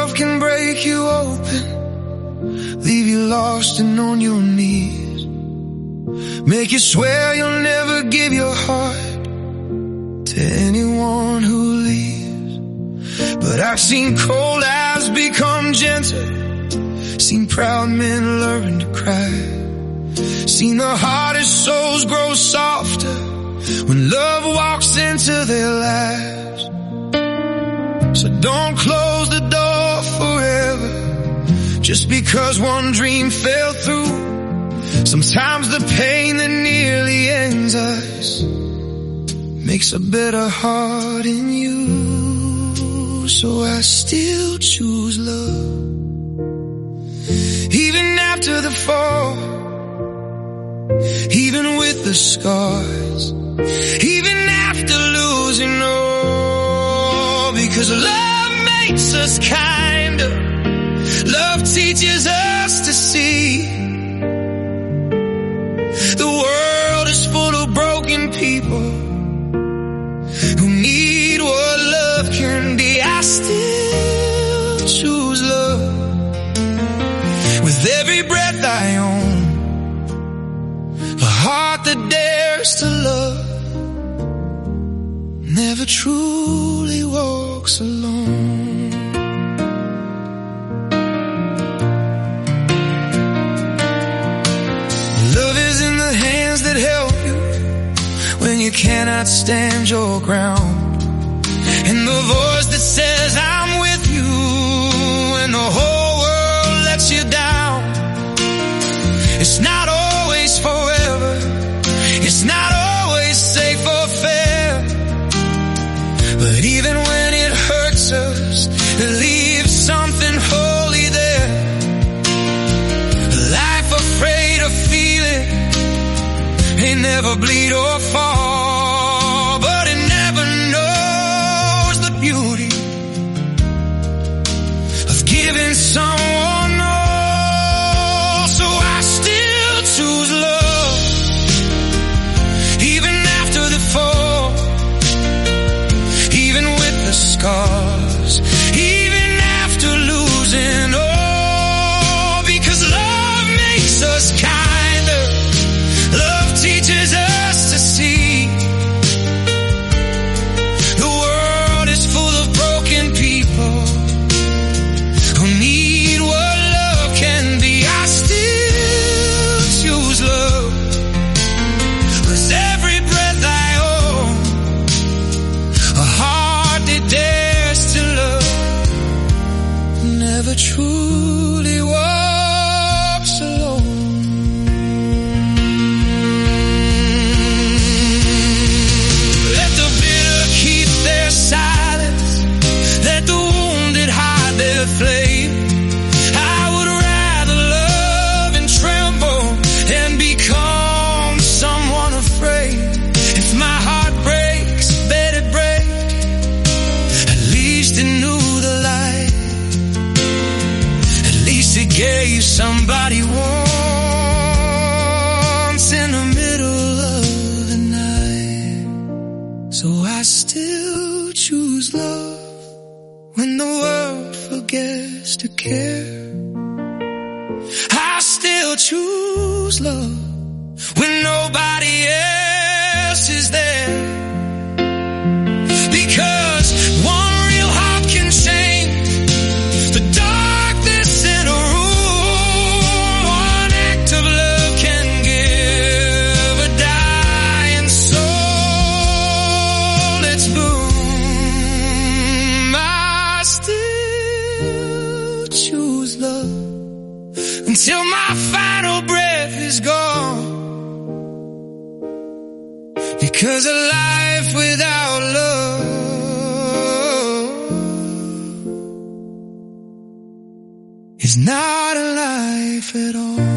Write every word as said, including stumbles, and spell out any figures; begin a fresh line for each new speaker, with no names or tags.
love can break you open, leave you lost and on your knees, make you swear you'll never give your heart to anyone who leaves. But I've seen cold eyes become gentle, seen proud men learn to cry, seen the hardest souls grow softer when love walks into their lives. So don't close the door forever just because one dream fell through. Sometimes the pain that nearly ends us makes a better heart in you. So I still choose love, even after the fall, even with the scars, even after losing all. Because love makes us kinder, love teaches us to see the world is full of broken people who need what love can be. I still choose love with every breath I own, a heart that dares to love never truly walks alone. Love is in the hands that help you when you cannot stand your ground, and the voice that says I'm with you when the whole world lets you down. It's not always forever, it's not always safe or fair, but even when it hurts us, it leaves something holy there. Life afraid of feeling ain't never bleed or fall, but it never knows the beauty of giving someone all. So I still choose love, even after the fall, even with the scars, even after losing all. Because love makes us kinder, love teaches us to see the world is full of broken people who need what love can be. I still choose love with every breath I own, a heart that dares to love never truly walks alone. Let the bitter keep their silence, let the wounded hide their flame. I would rather love and tremble and become someone afraid. If my heart breaks, let it break, at least it knew the light, at least it gave somebody once in the middle of the night. So I still choose love when the world forgets to care. I still choose love when nobody else is there. Because one real heart can change the darkness in a room. One act of love can give a dying soul its bloom. I still choose love until my final breath is gone. Because a life without love is not a life at all.